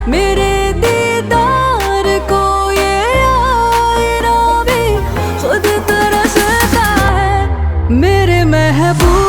मेरे दीदार को ये आईना भी खुद तरसता है। मेरे महबूब